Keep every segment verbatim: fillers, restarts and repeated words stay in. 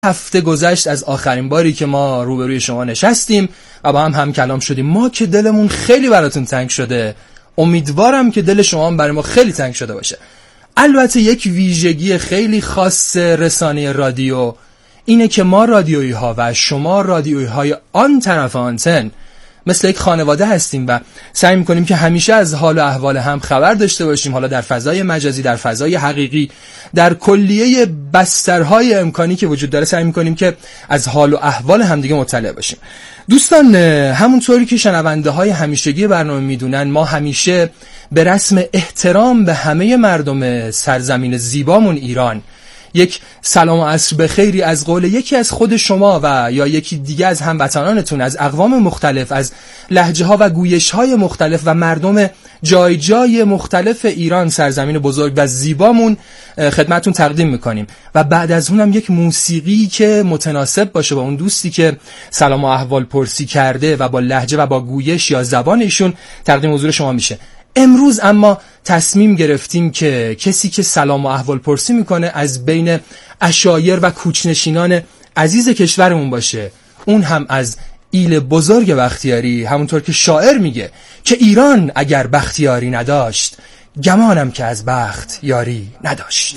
هفته گذشت از آخرین باری که ما روبروی شما نشستیم و با هم هم کلام شدیم. ما که دلمون خیلی براتون تنگ شده، امیدوارم که دل شما هم برای ما خیلی تنگ شده باشه. البته یک ویژگی خیلی خاص رسانه رادیو اینه که ما رادیویی ها و شما رادیویی های آن طرف آنتن مثل یک خانواده هستیم و سعی میکنیم که همیشه از حال و احوال هم خبر داشته باشیم، حالا در فضای مجازی، در فضای حقیقی، در کلیه بسترهای امکانی که وجود داره سعی میکنیم که از حال و احوال همدیگه مطلع باشیم. دوستان، همونطوری که شنونده های همیشگی برنامه میدونن، ما همیشه به رسم احترام به همه مردم سرزمین زیبامون ایران یک سلام و عصر بخیری از قول یکی از خود شما و یا یکی دیگه از هموطنانتون از اقوام مختلف، از لهجه ها و گویش های مختلف و مردم جای جای مختلف ایران، سرزمین بزرگ و زیبامون، خدمتون تقدیم میکنیم و بعد از اونم یک موسیقی که متناسب باشه با اون دوستی که سلام و احوال پرسی کرده و با لهجه و با گویش یا زبان ایشون تقدیم حضور شما میشه. امروز اما تصمیم گرفتیم که کسی که سلام و احوال پرسی میکنه از بین عشایر و کوچنشینان عزیز کشورمون باشه، اون هم از ایل بزرگ بختیاری. همونطور که شاعر میگه که ایران اگر بختیاری نداشت، گمانم که از بخت یاری نداشت.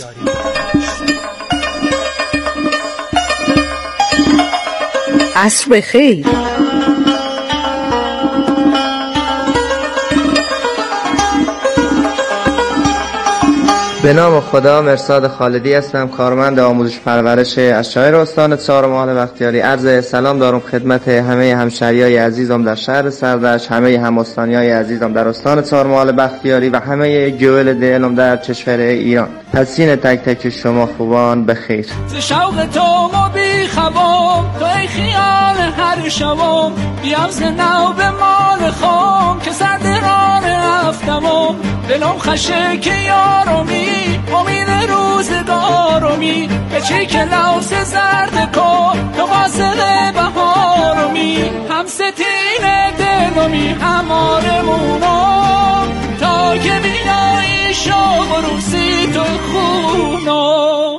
عصر بخیر. به نام خدا، مرصاد خالدی هستم، کارمند آموزش پرورش عشایر استان چهارمحال بختیاری. عرض سلام دارم خدمت همه همشهریای عزیزم در شهر سردشت، همه هم‌استانیای عزیزم در استان چهارمحال بختیاری و همه گویل دلم در کشور ایران. پسین تک تک شما خوبان بخیر. شوق تو ما بی خوام، تو ای خیال هر شبام، بیام زنو به مال خام که سردران افتمام، دلم خشه که یارومی امید روزگارومی، به چی که لوس زرد کن تو قاصد بهارومی، هم ستین دلمی هم آرمونم، تا که بینایی شو بروسی تو خونم.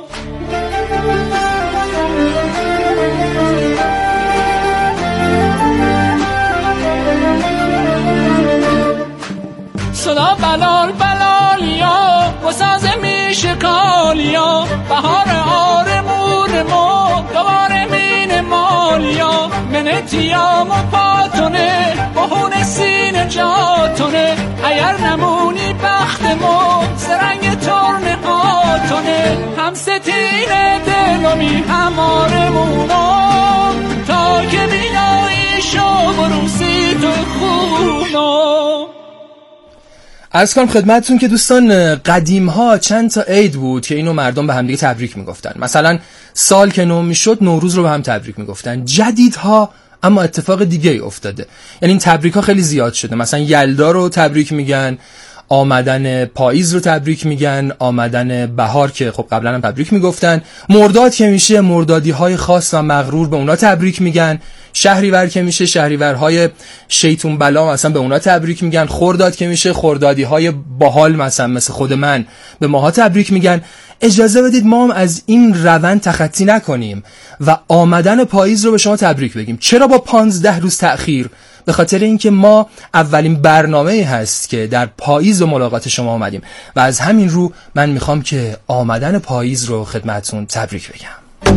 صدا بلال بلال یا و ساز میشکال یا بهار آرمون ما دوباره مین مال یا منتیام و پاتونه بهون سین جاتونه، اگر نمونی بخت ما سرنگ ترن آتونه، هم ستین دلمی هم آرمونم، تا که بینایی شو بروسی تو خونم. عرض کنم خدمتتون که دوستان، قدیم ها چند تا عید بود که اینو مردم به هم دیگه تبریک میگفتن. مثلا سال که نو میشد نوروز رو به هم تبریک میگفتن. جدیدها اما اتفاق دیگه ای افتاده، یعنی این تبریک ها خیلی زیاد شده. مثلا یلدا رو تبریک میگن، آمدن پاییز رو تبریک میگن، آمدن بهار که خب قبلا هم تبریک میگفتن، مرداد که میشه مردادی های خاص و مغرور به اونا تبریک میگن، شهریور که میشه شهریورهای شیطون بلا مثلا به اونا تبریک میگن، خرداد که میشه خردادی های باحال مثلا مثل خود من به ماها تبریک میگن. اجازه بدید ما هم از این روند تخطی نکنیم و آمدن پاییز رو به شما تبریک بگیم. چرا با پانزده روز تأخیر؟ به خاطر اینکه ما اولین برنامه‌ای هست که در پاییز به ملاقات شما آمدیم و از همین رو من میخوام که آمدن پاییز رو خدمتتون تبریک بگم.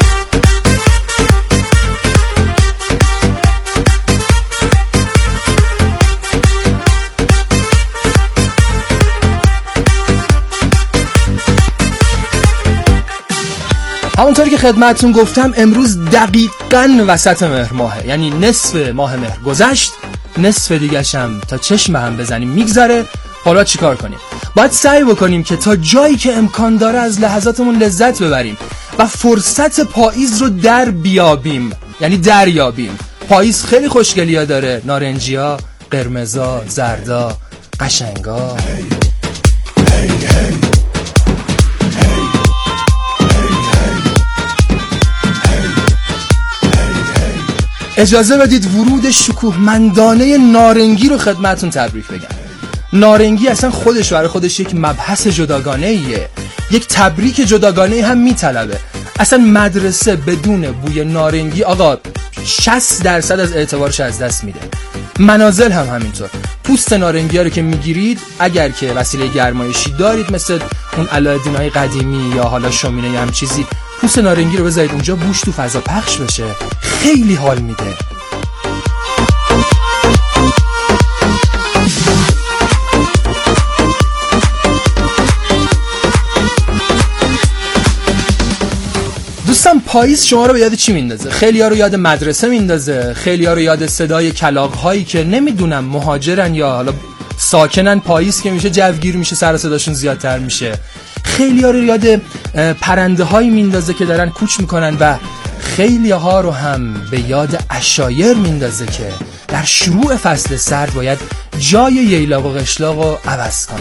همونطوری که خدمتتون گفتم، امروز دقیقاً وسط مهر ماهه، یعنی نصف ماه مهر گذشت، نصف دیگه‌ش هم تا چشم هم بزنیم میگذره. حالا چیکار کنیم؟ باید سعی بکنیم که تا جایی که امکان داره از لحظاتمون لذت ببریم و فرصت پاییز رو در بیابیم، یعنی دریابیم. پاییز خیلی خوشگلیا داره، نارنجیا، قرمزا، زردا، قشنگا. hey, hey, hey. اجازه بدید ورود شکوهمندانه نارنگی رو خدمتون تبریک بگم. نارنگی اصلا خودش برای خودش یک مبحث جداگانه ایه، یک تبریک جداگانه هم میطلبه. اصلا مدرسه بدون بوی نارنگی آقا شصت درصد از اعتبارش از دست میده. منازل هم همینطور. پوست نارنگی ها رو که میگیرید اگر که وسیله گرمایشی دارید مثل اون علایالدینای قدیمی یا حالا شومینه یا هم چیزی، پوست نارنگی رو بذارید اونجا، بوش تو فضا پخش بشه، خیلی حال میده. دوستان پاییز شما رو به یاد چی میندازه؟ خیلی ها رو یاد مدرسه میندازه، خیلی ها رو یاد صدای کلاغ هایی که نمیدونم مهاجرن یا حالا ساکنن. پاییز که میشه جوگیر میشه، سر صداشون زیادتر میشه. خیلی ها رو یاد پرنده هایی میندازه که دارن کوچ میکنن و خیلی ها رو هم به یاد عشایر میندازه که در شروع فصل سرد باید جای ییلاق و قشلاق رو عوض کنن.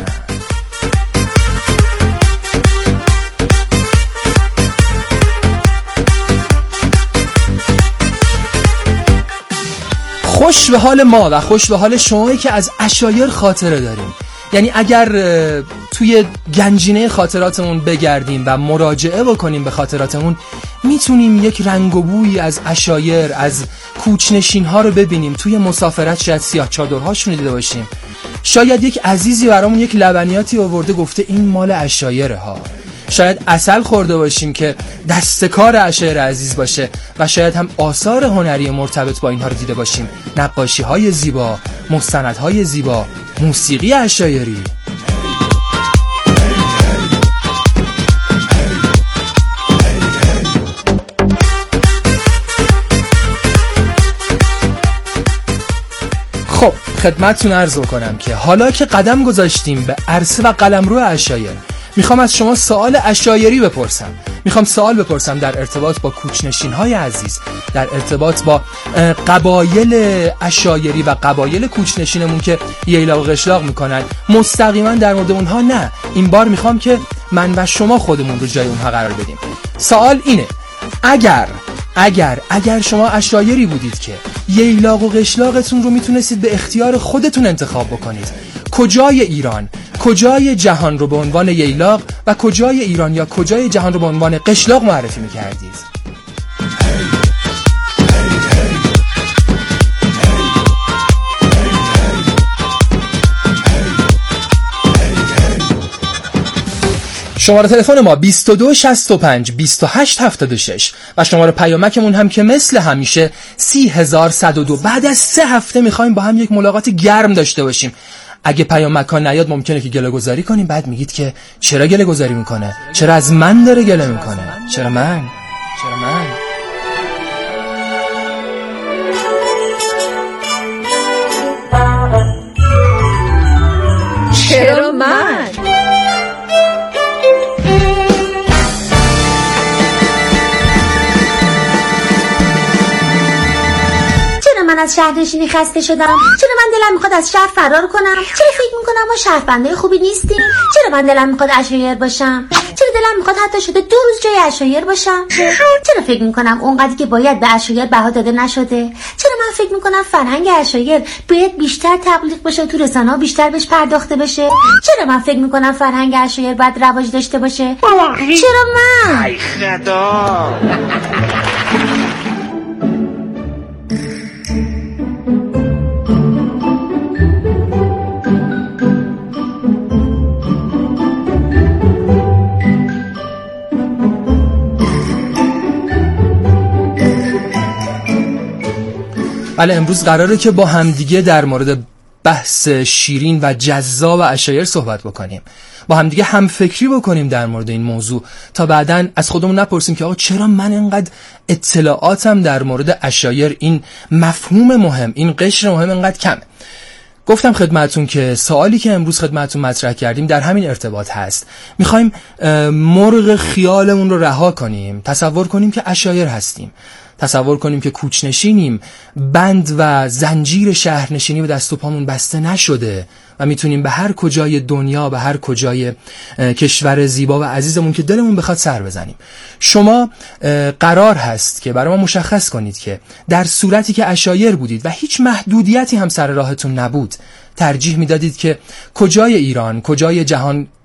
خوش به حال ما و خوش به حال شمایی که از عشایر خاطره داریم. یعنی اگر توی گنجینه خاطراتمون بگردیم و مراجعه بکنیم به خاطراتمون، میتونیم یک رنگ و بویی از عشایر، از کوچنشین ها رو ببینیم. توی مسافرت شاید سیاه چادرهاشون دیده باشیم، شاید یک عزیزی برامون یک لبنیاتی آورده گفته این مال عشایره ها، شاید عسل خورده باشیم که دستکار عشایر عزیز باشه و شاید هم آثار هنری مرتبط با اینها رو دیده باشیم، نقاشی های زیبا، مستندهای زیبا، موسیقی عشایری. خب خدمتتون عرض کنم که حالا که قدم گذاشتیم به عرصه و قلمرو عشایر، میخوام از شما سوال عشایری بپرسم. میخوام سوال بپرسم در ارتباط با کوچنشین‌های عزیز، در ارتباط با قبایل عشایری و قبایل کوچنشینمون که ییلاق و قشلاق میکنن. مستقیما در مورد اونها نه، این بار میخوام که من و شما خودمون رو جای اونها قرار بدیم. سوال اینه: اگر اگر اگر شما عشایری بودید که ییلاق و قشلاقتون رو میتونستید به اختیار خودتون انتخاب بکنید، کجای ایران، کجای جهان رو به عنوان ییلاق و کجای ایران یا کجای جهان رو به عنوان قشلاق معرفی میکردید؟ شماره تلفن ما بیست و دو شصت و پنج بیست و هشت هفتاد و شش و شماره پیامکمون هم که مثل همیشه سی هزار صد و دو. بعد از سه هفته میخوایم با هم یک ملاقات گرم داشته باشیم. اگه پیامک ها نیاد ممکنه که گله گذاری کنیم، بعد میگید که چرا گله گذاری میکنه، چرا از من داره گله میکنه، چرا من چرا من چرا من من از شهرنشینی خسته شدم؟ چرا من دلم میخواد از شهر فرار کنم؟ چرا فکر میکنم ما شهروندای خوبی نیستیم؟ چرا من دلم میخواد عشایر باشم؟ چرا دلم میخواد حتی شده دو روز جای عشایر باشم؟ چرا فکر میکنم اونقدری که باید به عشایر بها داده نشده؟ چرا من فکر میکنم فرهنگ عشایر باید بیشتر تبلیغ بشه، تو رسانه‌ها بیشتر بهش پرداخته بشه؟ چرا من فکر میکنم فرهنگ عشایر باید رواج داشته باشه؟ چرا من؟ ای خدا. بله، امروز قراره که با همدیگه در مورد بحث شیرین و جذاب عشایر صحبت بکنیم، با همدیگه هم فکری بکنیم در مورد این موضوع، تا بعداً از خودمون نپرسیم که آقا چرا من اینقدر اطلاعاتم در مورد عشایر، این مفهوم مهم، این قشر مهم اینقدر کمه. گفتم خدمتون که سوالی که امروز خدمتون مطرح کردیم در همین ارتباط هست. میخوایم مرغ خیالمون رو رها کنیم، تصور کنیم که عشایر هستیم، تصور کنیم که کوچنشینیم، بند و زنجیر شهرنشینی به دست و پامون بسته نشده و میتونیم به هر کجای دنیا، به هر کجای کشور زیبا و عزیزمون که دلمون بخواد سر بزنیم. شما قرار هست که برای ما مشخص کنید که در صورتی که عشایر بودید و هیچ محدودیتی هم سر راهتون نبود، ترجیح میدادید که کجای ایران، کجای جهان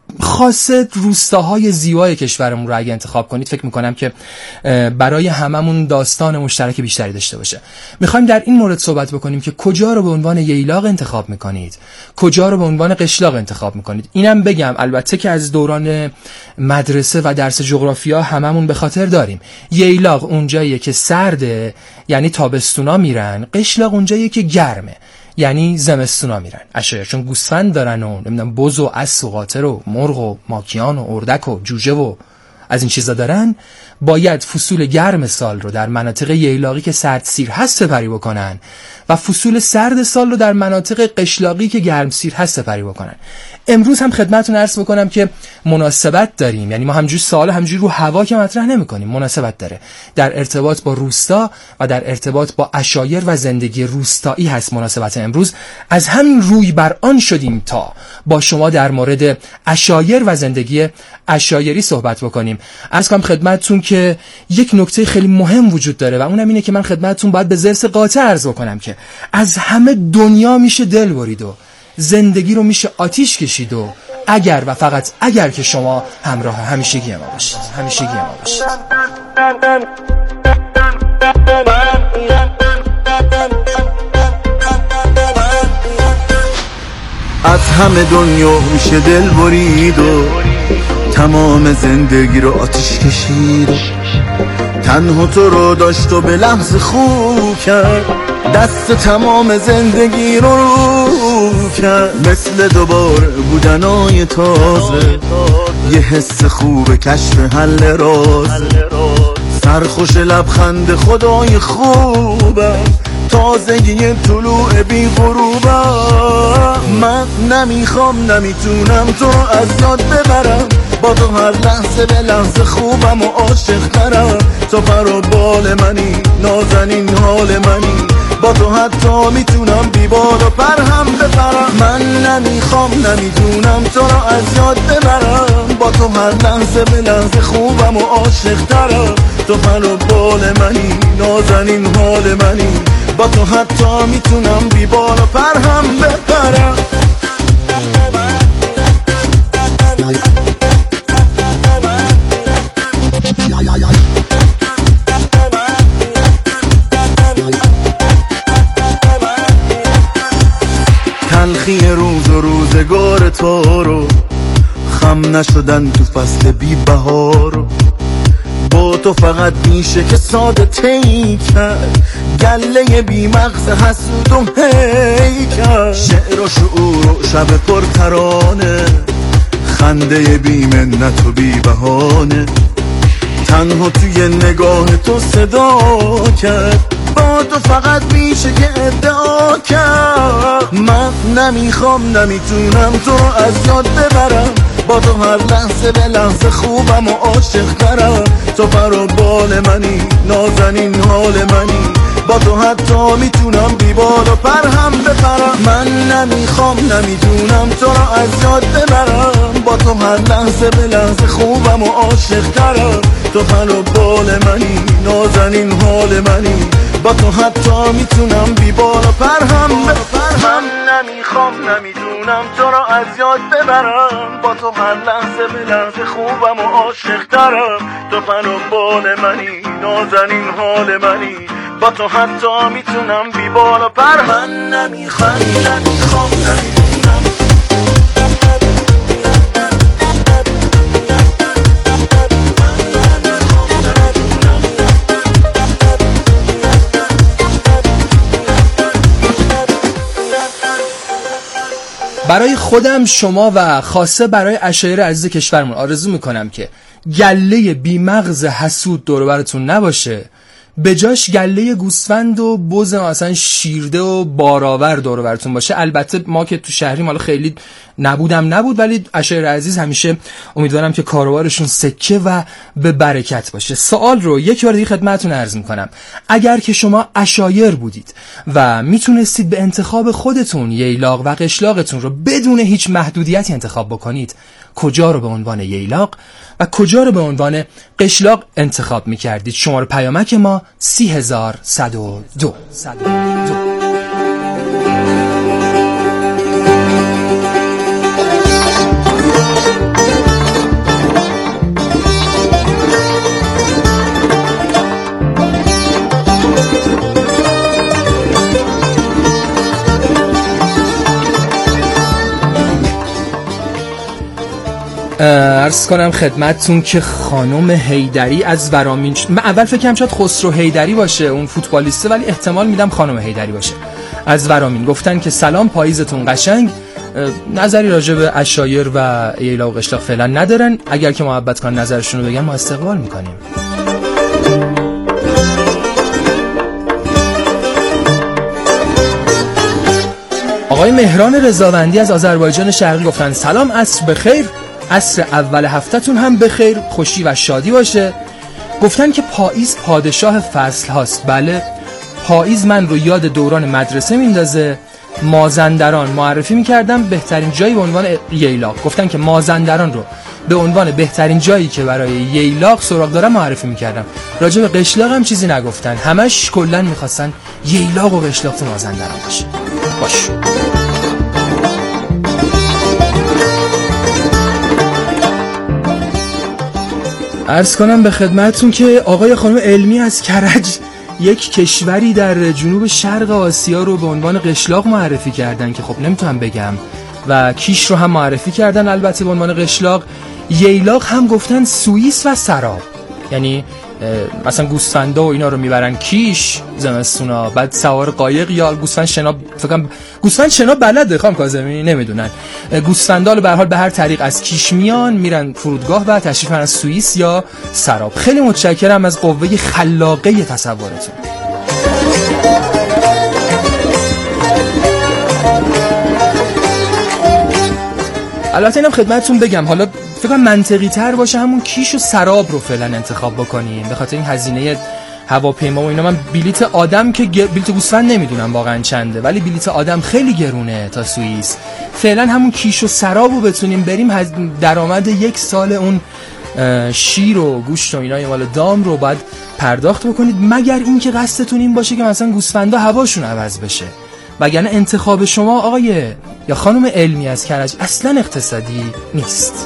خاصه روستاهای زیبای کشورمون رو اگه انتخاب کنید فکر میکنم که برای هممون داستان مشترک بیشتری داشته باشه. میخوایم در این مورد صحبت بکنیم که کجا رو به عنوان ییلاق انتخاب میکنید، کجا رو به عنوان قشلاق انتخاب میکنید. اینم بگم البته که از دوران مدرسه و درس جغرافیا هممون به خاطر داریم. ییلاق اونجاییه که سرده، یعنی تابستونا میرن. قشلاق اونجاییه که گرمه، یعنی زمستونا میرن. اشایر چون گوسفند دارن و نمیدونم بز و اسب و قاطر و مرغ و ماکیان و اردک و جوجه و از این چیزا دارن، باید فصول گرم سال رو در مناطق ییلاقی که سردسیر هست سپری بکنن و فصول سرد سال رو در مناطق قشلاقی که گرمسیر هست سپری بکنن. امروز هم خدمتتون عرض بکنم که مناسبت داریم، یعنی ما همجوری سوال همجوری رو هوا که مطرح نمی‌کنیم، مناسبت داره. در ارتباط با روستا و در ارتباط با عشایر و زندگی روستایی هست مناسبت امروز. از همین روی بر آن شدیم تا با شما در مورد عشایر و زندگی عشایری صحبت بکنیم. عرض کنم خدمتتون که یک نکته خیلی مهم وجود داره و اونم اینه که من خدمتتون باید به ضرس قاطع عرض بکنم که از همه دنیا میشه دل برید و زندگی رو میشه آتیش کشید و اگر و فقط اگر که شما همراه همیشگی ما باشید، همیشگی ما باشید. از همه دنیا میشه دل برید و تمام زندگی رو آتیش کشید. تنها تو رو داشت و به لحظه خوب کرد، دست تمام زندگی رو رو کرد. مثل دوباره بودنای تازه، یه حس خوب کشف حل راز. سرخوش لبخند خدای خوبم، تازگی طلوع بی غروبم. من نمیخوام نمیتونم تو رو از یاد ببرم، با تو هر لحظه به لحظه خوبم و عاشق ترم. تو پر و بال منی، نازنین حال منی، با تو حتی میتونم بی بال و پر هم بپرم. من نمیخوام نمیتونم تو رو از یاد ببرم، با تو هر لحظه به لحظه خوبم و عاشق ترم. تو پر و بال منی، نازنین حال منی، با تو حتی میتونم بی بال و پر هم بپرم. تلخی روز و روزگار تو رو، خم نشدن تو فصل بی بهار. با تو فقط میشه که ساده تی کرد، گله بی مغز حسود و هی کرد. شعر و شعور و شب پر ترانه، خنده بی منت و بی بهانه. تنها توی نگاه تو صدا کرد، با تو فقط میشه که ادعا کرد. من نمیخوام نمیتونم تو رو از یاد ببرم، با تو هر لحظه به لحظه خوبم و عاشق ترم. تو پر و بال منی، نازنین حال منی، با تو حتی میتونم بی بال و پر هم بپرم. من نمیخوام نمیتونم تو رو از یاد ببرم، با تو هر لحظه به لحظه خوبم و عاشق ترم. تو پر و بال منی، نازنین حال منی، با تو حتی میتونم بی بال و پر هم بپرم. من نمیخوام نمیدونم تو رو از یاد ببرم، با تو هر لحظه به لحظه خوبم و عاشق ترم. تو پر و بال منی، نازنین حال منی، با تو حتی میتونم بی بال و پر. من نمیخوام نمیخوام نمیدونم برای خودم، شما و خاصه برای عشایر عزیز کشورمون آرزو میکنم که گله بیمغز حسود دور براتون نباشه، به جاش گله گوسفند و بز مثلا شیرده و بارآور دور براتون باشه. البته ما که تو شهریم حالا خیلی نبودم نبود، ولی عشایر عزیز همیشه امیدوارم که کاروبارشون سکه و به برکت باشه. سوال رو یک بار دیگه خدمتتون عرض میکنم، اگر که شما عشایر بودید و میتونستید به انتخاب خودتون ییلاق و قشلاقتون رو بدون هیچ محدودیتی انتخاب بکنید، کجا رو به عنوان ییلاق و کجا رو به عنوان قشلاق انتخاب میکردید؟ شماره پیامک ما سی هزار صد و دو. عرض کنم خدمتتون که خانم حیدری از ورامین ش... من اول فکرم شاید خسرو حیدری باشه اون فوتبالیسته، ولی احتمال میدم خانم حیدری باشه. از ورامین گفتن که سلام، پاییزتون قشنگ. نظری راجع به عشایر و ییلا و قشلاق فعلا ندارن، اگر که محبت کنن نظرشون رو بگن ما استقبال میکنیم. آقای مهران رضاوندی از آذربایجان شرقی گفتن سلام، عصر بخیر، عصر اول هفته‌تون هم بخیر، خوشی و شادی باشه. گفتن که پاییز پادشاه فصل هاست. بله، پاییز من رو یاد دوران مدرسه میندازه. مازندران معرفی میکردم بهترین جایی به عنوان ییلاق. گفتن که مازندران رو به عنوان بهترین جایی که برای ییلاق سراغ دارم معرفی میکردم. راجع به قشلاق هم چیزی نگفتن، همش کلا میخواستن ییلاق و قشلاق تو مازندران باشه. باش. عرض کنم به خدمتتون که آقای خانم علمی از کرج یک کشوری در جنوب شرق آسیا رو به عنوان قشلاق معرفی کردن که خب نمیتونم بگم، و کیش رو هم معرفی کردن البته به عنوان قشلاق. ییلاق هم گفتن سوئیس و سراب، یعنی مثلا گوسفندا و اینا رو میبرن کیش زمستونا، بعد سوار قایق یا گوسفند شنا، فکر کنم گوسفند شنا بلده خانم کاظمی، نمیدونن، گوسفندا رو به هر حال به هر طریق از کیش میان میرن فرودگاه و تشریف میبرن سوئیس یا سراب. خیلی متشکرم از قوه خلاقه تصورتون. البته اینم خدمتتون بگم، حالا فکر کنم منطقی تر باشه همون کیش و سراب رو فعلا انتخاب بکنیم، به خاطر این هزینه هواپیما و اینا. من بلیت آدم که گ... بلیت گوسفند نمیدونم واقعا چنده، ولی بلیت آدم خیلی گرونه تا سوئیس. فعلا همون کیش و سراب رو بتونیم بریم، هز... درآمد یک سال اون شیر و گوشت و اینا مال دام رو باید پرداخت بکنید، مگر اینکه قصدتون این باشه که مثلا گوسفندا هواشون عوض بشه. وگرنه انتخاب شما آقای یا خانم علمی از کرج اصلا اقتصادی نیست.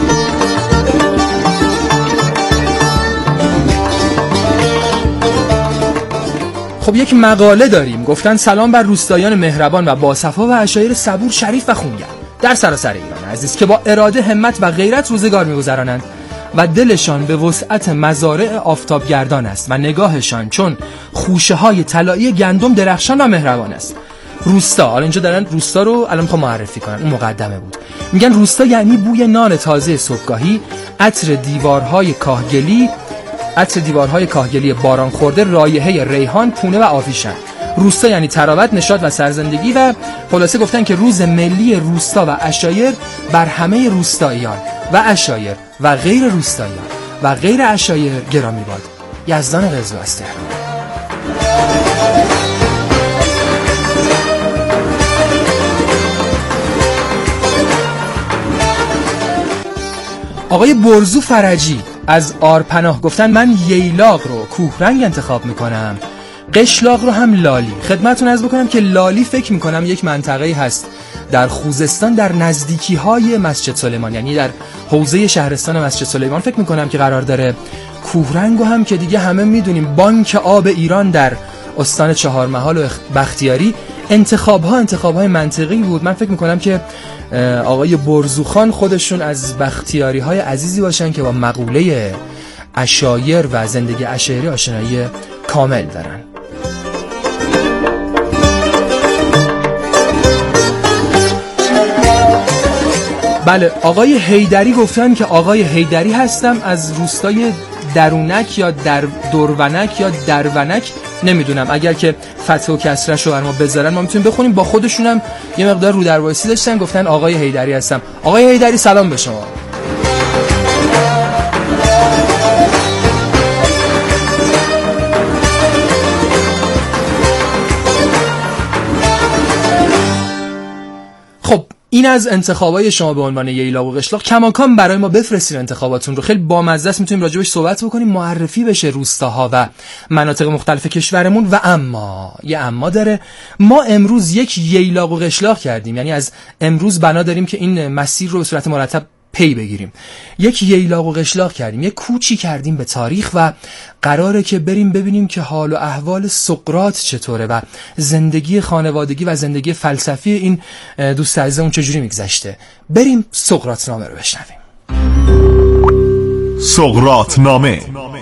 خب یک مقاله داریم. گفتن سلام بر روستایان مهربان و باصفا و عشایر صبور، شریف و خونگر در سراسر ایران عزیز که با اراده، همت و غیرت روزگار می‌گذرانند و دلشان به وسعت مزارع آفتابگردان است و نگاهشان چون خوشه‌های طلایی گندم درخشان و مهربان است. روستا، حالا اینجا دارن روستا رو الان میخوام معرفی کنن، اون مقدمه بود. میگن روستا یعنی بوی نان تازه صبحگاهی، عطر دیوارهای کاهگلی، عطر دیوارهای کاهگلی باران خورده، رایحه ریحان، پونه و آویشن. روستا یعنی تراوت، نشاط و سرزندگی. و خلاصه گفتن که روز ملی روستا و عشایر بر همه روستاییان و عشایر و غیر روستاییان و غیر عشایر گرامی باد. یزدان قزو از تهران. آقای برزو فرجی از آرپناه گفتن من ییلاق رو کوهرنگ انتخاب میکنم، قشلاق رو هم لالی. خدمتتون عرض بکنم که لالی فکر میکنم یک منطقه‌ای هست در خوزستان در نزدیکی های مسجد سلیمان، یعنی در حوزه شهرستان مسجد سلیمان فکر میکنم که قرار داره. کوهرنگ هم که دیگه همه میدونیم بانک آب ایران در استان چهارمحال و بختیاری. انتخاب ها انتخاب های منطقی بود. من فکر میکنم که آقای برزوخان خودشون از بختیاری های عزیزی باشن که با مقوله عشایر و زندگی عشایری آشنایی کامل دارن. بله، آقای حیدری گفتن که آقای حیدری هستم از روستای درونک یا در دورونک یا درونک، نمیدونم، اگر که فتح و کسرش رو بر ما بذارن ما میتونیم بخونیم. با خودشونم یه مقدار رو در وایسی داشتن، گفتن آقای حیدری هستم. آقای حیدری سلام به شما. خب این از انتخابای شما به عنوان ییلاق و قشلاق. کماکان برای ما بفرستین انتخاباتون رو، خیلی بامزه است، میتونیم راجبش صحبت بکنیم، معرفی بشه روستاها و مناطق مختلف کشورمون. و اما یه اما داره، ما امروز یک ییلاق و قشلاق کردیم، یعنی از امروز بنا داریم که این مسیر رو به صورت مرتب پی بگیریم. یک ییلاق و قشلاق کردیم، یک کوچی کردیم به تاریخ و قراره که بریم ببینیم که حال و احوال سقراط چطوره و زندگی خانوادگی و زندگی فلسفی این دوست عزیزمون چجوری میگذشته. بریم سقراط نامه رو بشنویم. سقراط نامه.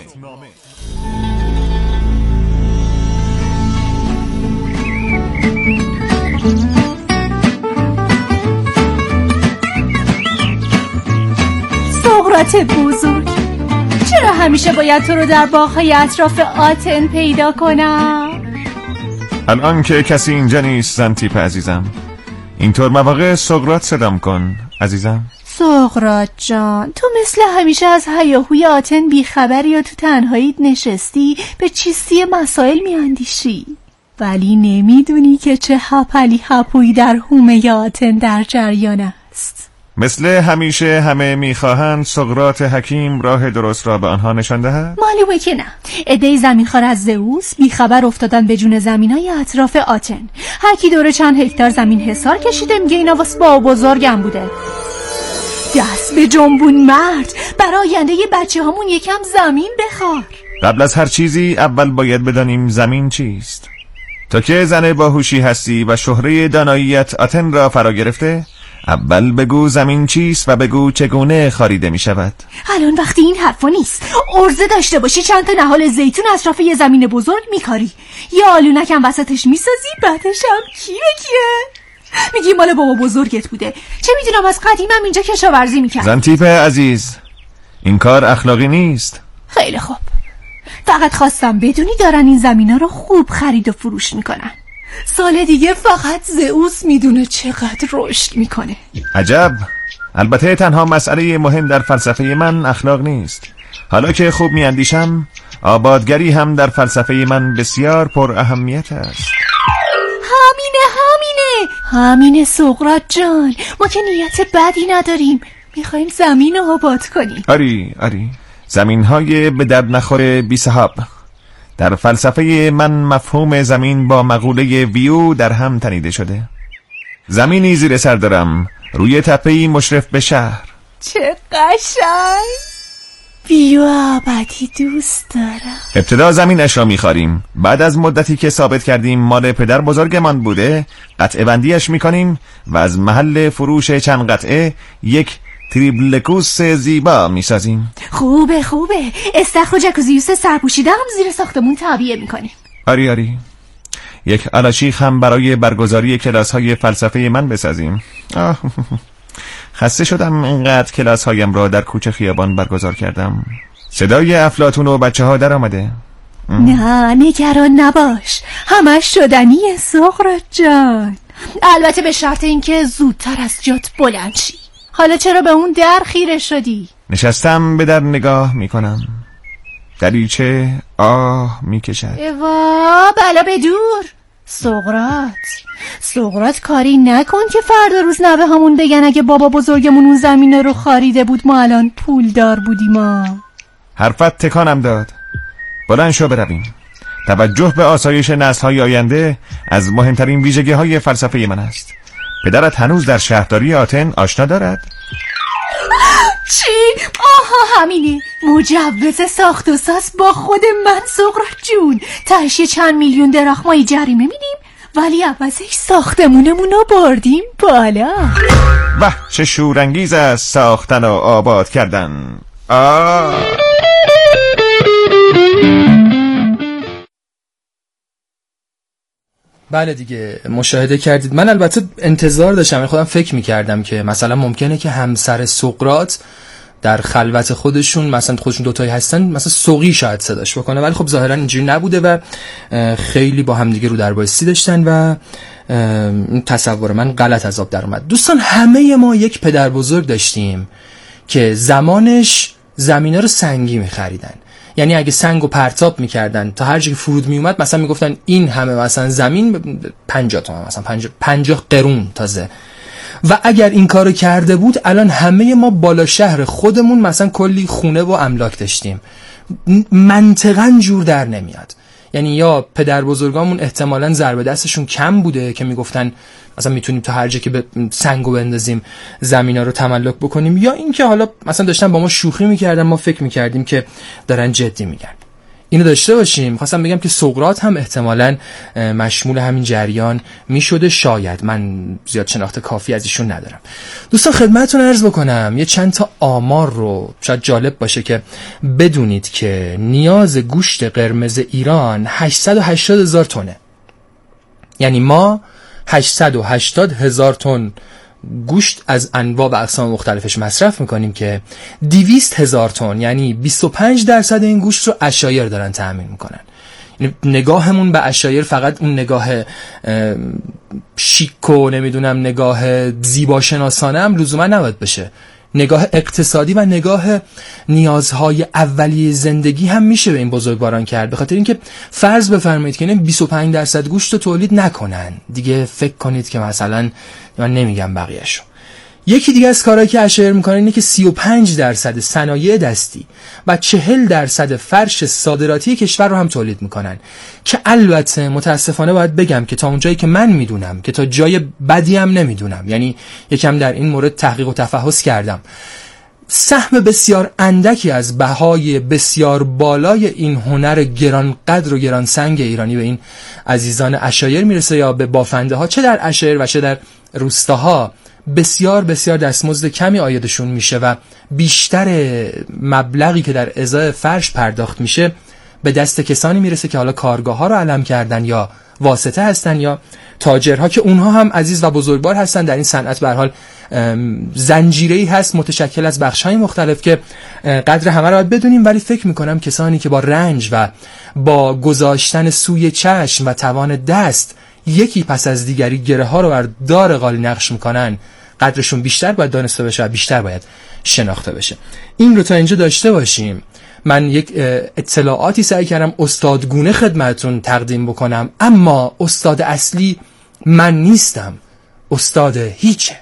سقراط بزرگ، چرا همیشه باید تو رو در باغ‌های اطراف آتن پیدا کنم؟ الان که کسی اینجا نیست زنتیپ عزیزم، اینطور مواقع سقراط صدام کن عزیزم. سقراط جان، تو مثل همیشه از هیاهوی آتن بیخبری یا تو تنهاییت نشستی به چیستی مسائل میاندیشی، ولی نمیدونی که چه هپلی هپویی در حومه آتن در جریان است. مثل همیشه همه میخواهند سقراط حکیم راه درست را به آنها نشان دهد؟ معلومه که نه. عده‌ای زمینخوار از زئوس بیخبر افتادن به جون زمینای اطراف آتن. هر کی دور چند هکتار زمین حصار کشیده، میگه اینا واسه با بزرگم بوده. دست به جنبون مرد، برای آینده ی بچه هامون یکم زمین بخوار. قبل از هر چیزی اول باید بدانیم زمین چیست. تو که زن باهوشی هستی و شهره داناییت آتن را فرا گرفته، اول بگو زمین چیست و بگو چگونه خاریده می شود. الان وقتی این حرفا نیست. ارزه داشته باشی چند تا نهال زیتون اطراف یه زمین بزرگ میکاری، یه آلونکم وسطش میسازی، بعدش هم کی به کیه؟ میگی مال بابا بزرگت بوده. چه میدونم، از قدیمم اینجا کشاورزی میکرد. زنتیپ عزیز، این کار اخلاقی نیست. خیلی خوب، فقط خواستم بدونی دارن این زمینا رو خوب خرید و فروش میکنن. سال دیگه فقط زئوس میدونه چقدر رشد میکنه. عجب. البته تنها مسئله مهم در فلسفه من اخلاق نیست. حالا که خوب میاندیشم، آبادگری هم در فلسفه من بسیار پر اهمیت است. همینه همینه همینه سقراط جان، ما که نیت بدی نداریم، میخوایم زمین رو آباد کنیم. آری آری، زمین های به درد نخور بی صاحب. در فلسفه من مفهوم زمین با مقوله ویو در هم تنیده شده. زمینی زیر سر دارم، روی تپه‌ای مشرف به شهر. چه قشنگ. ویو ابدی دوست دارم. ابتدا زمینش را میخاریم، بعد از مدتی که ثابت کردیم مال پدر بزرگمان بوده، قطعه بندیش میکنیم و از محل فروش چند قطعه یک تریبلکوس زیبا میسازیم. خوبه خوبه، استخر و جکوزیوس سرپوشیده هم زیر ساختمون تعبیه میکنیم. آری آری، یک آلاشیخ هم برای برگزاری کلاس های فلسفه من بسازیم. آه. خسته شدم اینقدر کلاس هایم را در کوچه خیابان برگزار کردم. صدای افلاطون و بچه ها در آمده. نه نگران نباش، همش شدنیه سقراط جان. البته به شرط اینکه زودتر از جات بلند شی. حالا چرا به اون در خیره شدی؟ نشستم به در نگاه میکنم. دریچه آه میکشد. اوا بلا بدور. سقراط سقراط کاری نکن که فردا روز نوه همون بگن اگه بابا بزرگمون اون زمینه رو خریده بود ما الان پولدار بودیم. ما حرفت تکانم داد. بلند شو برویم. توجه به آسایش نسل‌های آینده از مهمترین ویژگی‌های فلسفه من است. پدرت هنوز در شهرداری آتن آشنا دارد؟ چی؟ آها همینه، مجوز ساخت و ساز با خود من سقراط جون. تهش چند میلیون دراخمایی جریمه میدیم، ولی عوضش ساختمونمون رو بردیم بالا. واه چه شورانگیز است ساختن و آباد کردن. آه بله دیگه، مشاهده کردید. من البته انتظار داشتم، خودم فکر میکردم که مثلا ممکنه که همسر سقراط در خلوت خودشون مثلا خودشون دوتایی هستن، مثلا سوقی شاید صداش بکنه، ولی خب ظاهرا اینجوری نبوده و خیلی با هم دیگه رو در بایستی داشتن و این تصور من غلط از آب در اومد. دوستان، همه ما یک پدر بزرگ داشتیم که زمانش زمینا رو سنگی می‌خریدن. یعنی اگه سنگو پرتاب میکردن تا هر جا که فرود میومد، مثلا میگفتن این همه مثلا زمین پنجاه تومن، مثلا پنجاه قرون تازه. و اگر این کارو کرده بود، الان همه ما بالا شهر خودمون مثلا کلی خونه و املاک داشتیم. منطقاً جور در نمیاد. یعنی یا پدر بزرگامون احتمالاً ضربه دستشون کم بوده که میگفتن مثلا میتونیم تا هر جا که به سنگو بندازیم زمینا رو تملک بکنیم، یا اینکه حالا مثلا داشتن با ما شوخی میکردن، ما فکر میکردیم که دارن جدی میگن. اینو داشته باشیم. خواستم بگم که سقراط هم احتمالاً مشمول همین جریان میشده، شاید، من زیاد شناخت کافی از ایشون ندارم. دوستان خدمتتون عرض بکنم یه چند تا آمار رو، شاید جالب باشه که بدونید که نیاز گوشت قرمز ایران هشتصد و هشتاد هزار تنه. یعنی ما هشتصد و هشتاد هزار تن گوشت از انواع و اقسام مختلفش مصرف میکنیم که دویست هزار تن، یعنی بیست و پنج درصد این گوشت رو عشایر دارن تأمین میکنن. یعنی نگاهمون به عشایر فقط اون نگاه شیک و نمیدونم نگاه زیباشناسانه هم لزوما نباید بشه، نگاه اقتصادی و نگاه نیازهای اولیه زندگی هم میشه به این بزرگواران کرد. به خاطر اینکه فرض بفرمایید که بیست و پنج درصد گوشت رو تولید نکنن، دیگه فکر کنید که مثلا، من نمیگم بقیه‌شو. یکی دیگه از کارهایی که عشایر میکنن اینه که سی و پنج درصد صنایع دستی و چهل درصد فرش صادراتی کشور رو هم تولید میکنن، که البته متاسفانه باید بگم که تا اونجایی که من میدونم، که تا جای بدی هم نمیدونم، یعنی یکم در این مورد تحقیق و تفحص کردم، سهم بسیار اندکی از بهای بسیار بالای این هنر گرانقدر و گرانسنگ ایرانی به این عزیزان عشایر میرسه، یا به بافنده ها، چه در عشایر و چه در روستاها. بسیار بسیار دستمزد کمی عایدشون میشه و بیشتر مبلغی که در ازای فرش پرداخت میشه به دست کسانی میرسه که حالا کارگاه ها رو علم کردن یا واسطه هستن یا تاجرها، که اونها هم عزیز و بزرگوار هستن در این صنعت. به هر حال زنجیره‌ای هست متشکل از بخش‌های مختلف که قدر همه رو باید بدونیم، ولی فکر میکنم کسانی که با رنج و با گذاشتن سوی چشم و توان دست یکی پس از دیگری گره ها رو بر دار قالی نقش میکنن، قدرشون بیشتر باید دانسته بشه و بیشتر باید شناخته بشه. این رو تا اینجا داشته باشیم. من یک اطلاعاتی سعی کردم استادگونه خدمتون تقدیم بکنم، اما استاد اصلی من نیستم، استاد هیچه.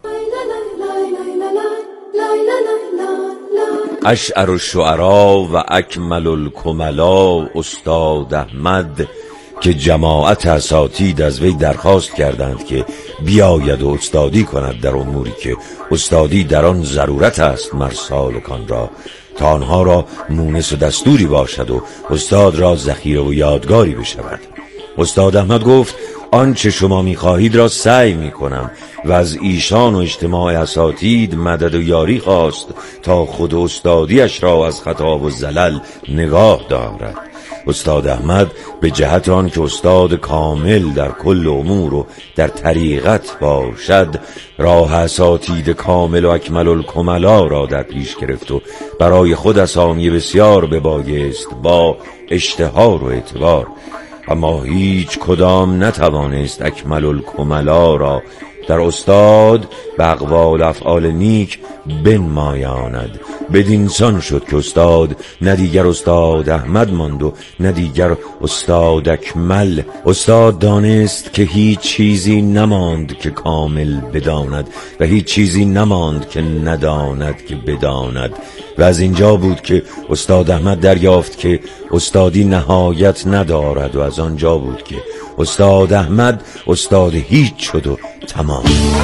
اشعر الشعراء و اکمل الکملا استاد احمد، که جماعت اساتید از وی درخواست کردند که بیاید و استادی کند در اموری که استادی در آن ضرورت است مر سالکان را، تا آنها را مونس و دستوری باشد و استاد را ذخیره و یادگاری بشود. استاد احمد گفت آنچه شما می‌خواهید را سعی می‌کنم و از ایشان و اجتماع اساتید مدد و یاری خواست تا خود استادیش را از خطا و زلل نگاه دارد. استاد احمد به جهت آن که استاد کامل در کل امور و در طریقت باشد، راه اساتید کامل و اکمل الکملا را در پیش گرفت و برای خود اسامی بسیار ببایست با اشتهار و اعتبار، اما هیچ کدام نتوانست اکمل الکملا را در استاد به اقوال افعال نیک بنمایاند. بدینسان شد که استاد نه دیگر استاد احمد ماند و نه دیگر استاد اکمل. استاد دانست که هیچ چیزی نماند که کامل بداند و هیچ چیزی نماند که نداند که بداند، و از اینجا بود که استاد احمد دریافت که استادی نهایت ندارد، و از آنجا بود که استاد احمد استاد هیچ شد و تمام.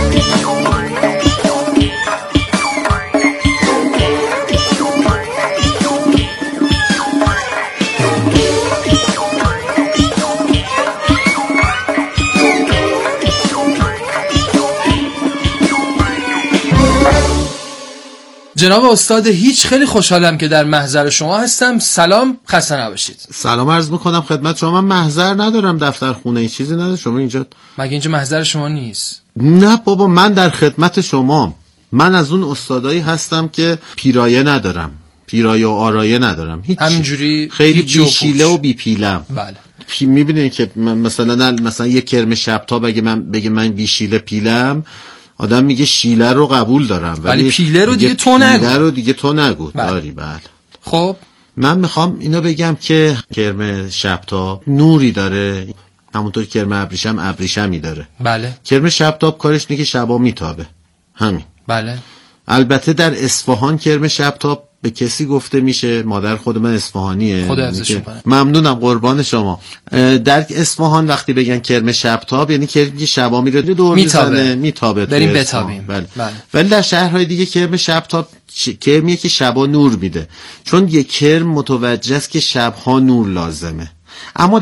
جناب استاد هیچ، خیلی خوشحالم که در محضر شما هستم. سلام، خسته نباشید. سلام عرض میکنم خدمت شما. من محضر ندارم، دفتر خونه ای چیزی نداره. شما اینجا مگه اینجا محضر شما نیست؟ نه بابا، من در خدمت شما. من از اون استادایی هستم که پیرایه ندارم، پیرایه و آرایه ندارم، هیچ همینجوری خیلی بی شیله و بی پیلم. بله. پی میبینید که مثلا مثلا یک کرم شبتاب اگه من بگه من بی شیله پیلم، آدم میگه شیله رو قبول دارم، ولی پیله رو دیگه تو نگو. پیله رو دیگه تو نگو. بله. داری. بله. خب من میخوام اینو بگم که کرم شبتاب نوری داره، همونطور کرم ابریشم ابریشمی داره. بله. کرم شبتاب کارش اینه که شبا میتابه، همین. بله. البته در اصفهان کرم شبتاب به کسی گفته میشه، مادر خود من اصفهانیه، خدا حفظش کنه. ممنونم، قربان شما. در اصفهان وقتی بگن کرم شبتاب یعنی کرمی که شبا میره دور میزنه میتابه، بریم بتابیم. بله. بله. ولی در شهرهای دیگه کرم شبتاب کرمیه که شبا نور میده، چون یک کرم متوجه است که شبها نور لازمه. اما